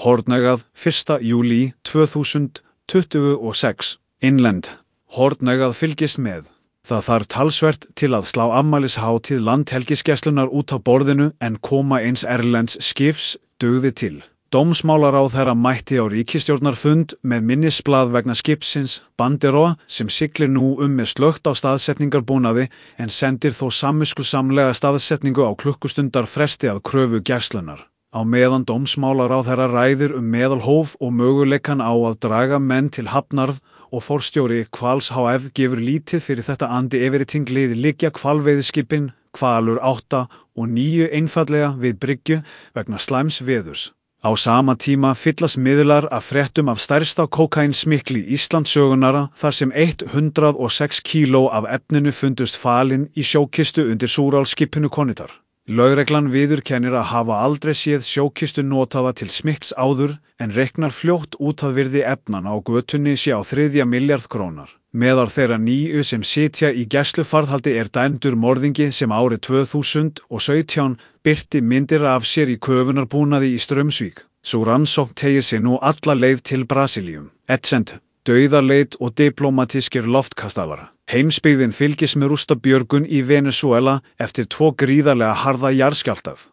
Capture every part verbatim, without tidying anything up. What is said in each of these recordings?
Hornaugað, fyrsta júlí tvö þúsund tuttugu og sex. Innlend. Hornaugað fylgist með. Það þarf talsvert til að slá afmælishátíð Landhelgisgæslunnar út á borðinu en koma eins erlends skips dugði til. Dómsmálaráðherra mætti á ríkisstjórnarfund með minnisblað vegna skipsins Banderoa sem siglir nú um með slökkt á staðsetningarbúnaði en sendir þó samviskusamlega staðsetningu á klukkustundar fresti að kröfu Gæslunnar. Á meðan dómsmálaráðherra ræðir um meðalhóf og möguleikann á að draga menn til hafnar og forstjóri Hvals H F gefur lítið fyrir þetta andi everything liði liggja hvalveiðiskipin Hvalur átta og níu einfaldlega við bryggju vegna slæms veðurs. Á sama tíma fyllast miðlar af fréttum af stærsta kókainsmygli Íslandssögunara þar sem hundrað og sex kíló af efninu fundust falin í sjókistu undir Súrálsskipinu Konitar. Lögreglan viðurkennir að hafa aldrei séð sjókistu notaða til smygls áður en reiknar fljótt út að virði efnan á götunni sé á þriðja milljarð krónar. Meðal þeirra níu sem sitja í gæsluvarðhaldi er dæmdur morðingi sem árið tvö þúsund og sautján birti myndir af sér í köfunarbúnaði í Straumsvík. Sú rannsókn teygir sig nú alla leið til Brasilíum. Etsend, dauðaleit og diplómatískir loftkastalar. Heimsbyggðin fylgist með rústabjörgun í Venesúela eftir tvo gríðarlega harða jarðskjálftaf.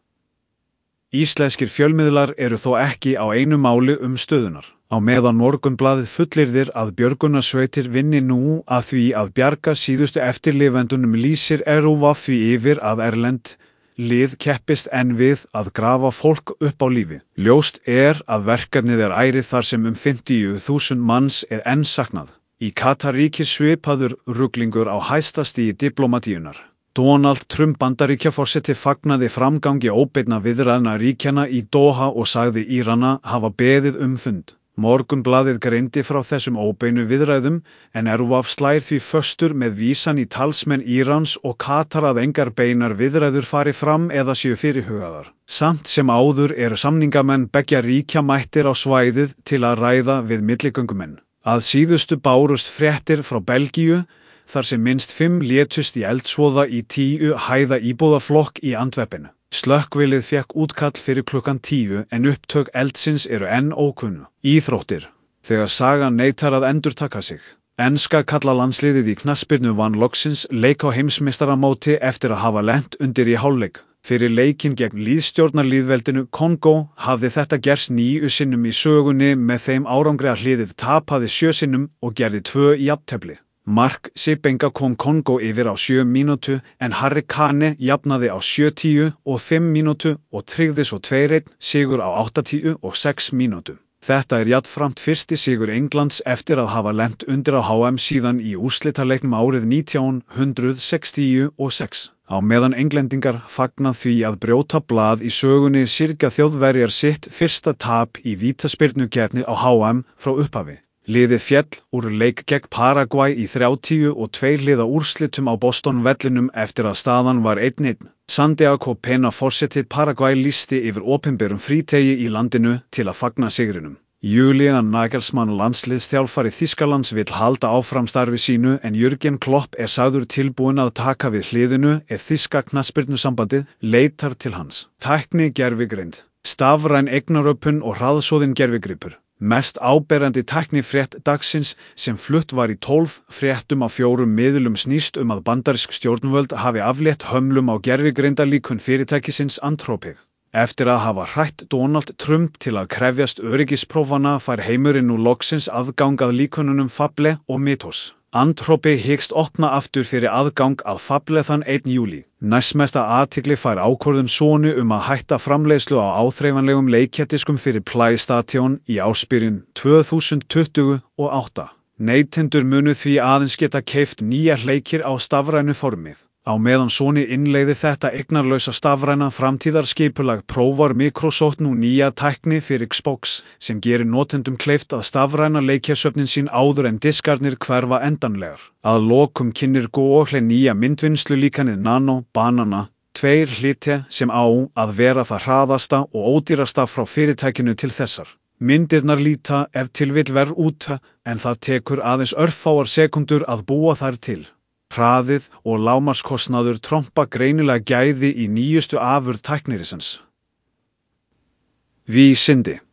Íslenskir fjölmiðlar eru þó ekki á einu máli um stöðunar. Á meðan Morgunblaðið fullyrðir að björgunarsveitir vinni nú að því að bjarga síðustu eftirlifendunum lýsir R U V því yfir að erlend lið keppist enn við að grafa fólk upp á lífi. Ljóst er að verkefnið er ærið þar sem um fimmtíu þúsund manns er enn saknað. Í Katar ríkir svipaður ruglingur á hæsta stigi diplómatíunnar. Donald Trump Bandaríkjaforseti fagnaði framgangi óbeinna viðræðna ríkjanna í Doha og sagði Írana hafa beðið um fund. Morgunblaðið greindi frá þessum óbeinu viðræðum en R U V slær því föstur með vísan í talsmenn Írans og Katar að engar beinar viðræður fari fram eða séu fyrirhugaðar. Samt sem áður eru samningamenn beggja ríkja mættir á svæðið til að ræða við milligöngumenn. Að síðustu bárust fréttir frá Belgíu þar sem minnst fimm létust í eldsvoða í tíu hæða íbúðaflokk í Antwerpenu. Slökkvilið fékk útkall fyrir klukkan tíu en upptök eldsins eru enn ókunnu. Íþróttir. Þegar sagan neitar að endurtaka sig. Enska karlalandsliðið í knattspyrnu vann loksins leik á heimsmeistaramóti eftir að hafa lent undir í hálfleik. Fyrir leikinn gegn lýðstjórnarlýðveldinu Kongó hafði þetta gerst níu sinnum í sögunni með þeim árangri að hliðið tapaði sjö sinnum og gerði tvö jafntefli. Mark Sipenga kom Kongó yfir á sjö mínútu en Harry Kane jafnaði á sjötíu og fimm mínútu og tryggði svo tveir einn sigur á áttatíu og sex mínútu. Þetta er jafnframt fyrsti sigur Englands eftir að hafa lent undir á H M síðan í úrslitaleiknum árið nítján hundrað sextíu og sex. Á meðan Englendingar fagna því að brjóta blað í sögunni syrgja Þjóðverjar sitt fyrsta tap í vítaspyrnukeppni á H M frá upphafi. Liðið féll úr leik gegn Paragvæ í þrjátíu og tveir liða úrslitum á Boston vellinum eftir að staðan var einn einn. Santiago Pena forseti Paragvæ lýsti yfir opinberum frítegi í landinu til að fagna sigrinum. Julian Nagelsmann landsliðsþjálfari Þýskalands vill halda áfram starfi sínu en Jürgen Klopp er sagður tilbúinn að taka við hliðinu ef þýska knattspyrnusambandið leitar til hans. Tækni gervigreind, stafræn eignaröpun og hraðsoðin gervigripur. Mest áberandi tæknifrétt dagsins sem flutt var í tólf fréttum á fjórum miðlum snýst um að bandarísk stjórnvöld hafi aflétt hömlum á gervigreindarlíkun fyrirtækisins Anthropic. Eftir að hafa hrætt Donald Trump til að krefjast öryggisprófana fær heimurinn nú loksins aðgang að líkununum Fable og Mythos. Anthropic hyggst opna aftur fyrir aðgang að Fable þann einum júlí. Næstmesta athygli fær ákvörðun Sony um að hætta framleiðslu á áþreifanlegum leikjadiskum fyrir PlayStation í ársbyrjun tvö þúsund tuttugu og átta. Neytendur munu því aðeins geta keypt nýjar leikir á stafrænu formið. Á meðan Sony innleiðir þetta eignarlausa stafræna framtíðarskipulag prófar Microsoft nú nýja tækni fyrir Xbox sem gerir notendum kleift að stafræna leikjasöfnin sín áður en diskarnir hverfa endanlegar. Að lokum kynnir Google nýja myndvinnslu líkanið Nano Banana tveir hlyti sem á að vera það hraðasta og ódýrasta frá fyrirtækinu til þessar. Myndirnar líta ef til vill verð út en það tekur aðeins örfáar sekundur að búa þær til. Hraðið og lágmarkskostnaður trompa greinilega gæði í nýjustu afurð tæknirisins. Vísindi.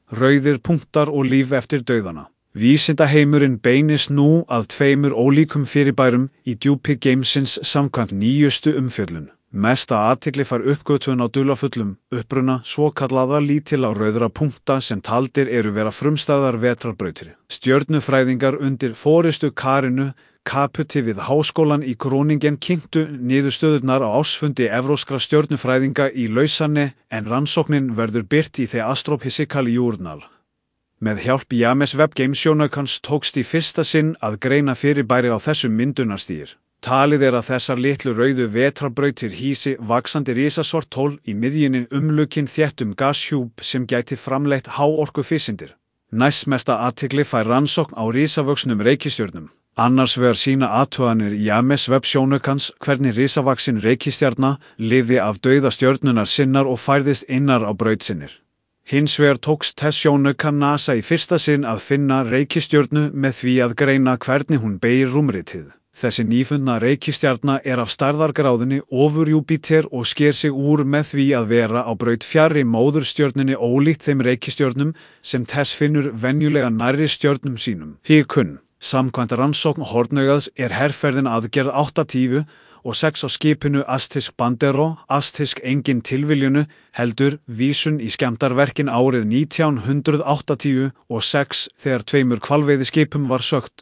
rauðir punktar og líf eftir dauðana. Vísindaheimurinn beinist nú að tveimur ólíkum fyrirbærum í djúpi geimsins samkvæmt nýjustu umfjöllun. Mesta athygli fær uppgötvun á dularfullum uppruna svokallaða lítilla rauðra punkta sem taldir eru vera frumstæðar vetrarbrautir. Stjörnufræðingar undir forystu Karinu Caputi við Háskólann í Groningen kynntu niðurstöðurnar á ársfundi evrópskra stjörnufræðinga í Lausanne en rannsóknin verður birt í The Astrophysical Journal. Með hjálp James Webb geimsjónaukans tókst í fyrsta sinn að greina fyrirbæri á þessum myndunarstigi. Talið er að þessar litlu rauðu vetrarbrautir hýsi vaxandi risasvarthol í miðjunni umlukinn þéttum gashjúp sem gæti framleitt háorkufísindir. Næstmesta athygli fær rannsókn á risavöxnum reikistjörnum. Annars vegar sýna athuganir James Webb sjónaukans hvernig risavaxin reikistjarna lifði af dauða stjörnunar sinnar og færðist innar á braut sinnir. Hins vegar tókst þess sjónaukan NASA í fyrsta sinn að finna reikistjörnu með því að greina hvernig hún beygir rúmritið. Þessi nýfundna reikistjarna er af stærðargráðunni ofur Júpíter og sker sig úr með því að vera á braut fjarri móðurstjörnunni ólíkt þeim reikistjörnum sem þess finnur venjulega nærri stjörnum sínum. Híkunn. Samkvæmt rannsókn Hornaugaðs er herferðin aðgerð áttatíu og sex á skipinu Astisk Bandero, Astisk engin tilviljunu, heldur vísun í skemmdarverkin árið nítján hundrað áttatíu og sex þegar tveimur hvalveiðiskipum var sökkt.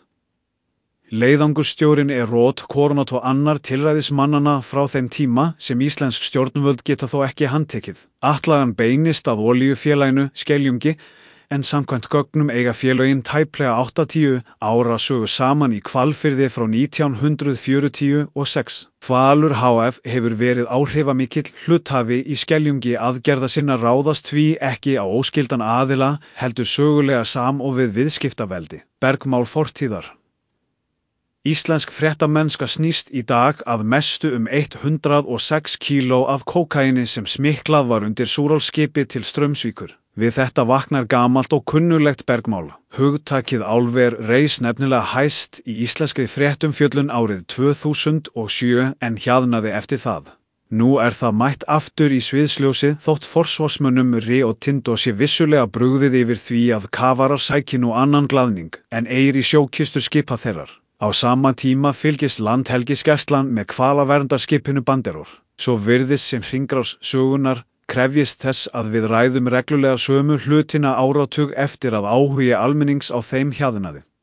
Leiðangurstjórinn er Rod Coronat og annar tilræðismannana frá þeim tíma sem íslensk stjórnvöld geta þó ekki handtekið. Atlagan beinist að olíufélaginu Skeljungi, en samkvæmt gögnum eiga félögin tæplega áttatíu ára sögu saman í Hvalfirði frá nítján hundrað fjörutíu og sex. Hvalur H F hefur verið áhrifamikill hluthafi í Skeljungi aðgerða sinna ráðast því ekki á óskyldan aðila heldur sögulega sam og við viðskiptaveldi. Bergmál fortíðar. Íslensk fréttamennska snýst í dag að mestu um hundrað og sex kíló af kókaíni sem smiklað var undir Súrálsskipi til Straumsvíkur. Við þetta vaknar gamalt og kunnulegt bergmál. Hugtakið álver reis nefnilega hæst í íslenskri fréttumfjöllun árið tvö þúsund og sjö en hjaðnaði eftir það. Nú er það mætt aftur í sviðsljósið þótt forsvarsmönnum Rio Tinto sé vissulega brugðið yfir því að kafarar sæki nú annan glaðning en eigi í sjókistur skipa þeirrar. Á sama tíma fylgist Landhelgisgæslan með hvalaverndarskipinu Banderor. Svo virðist sem hringrás sögunar krefjist þess að við ræðum reglulega sömu hlutina áratug eftir að áhugi almennings á þeim hjaðnaði.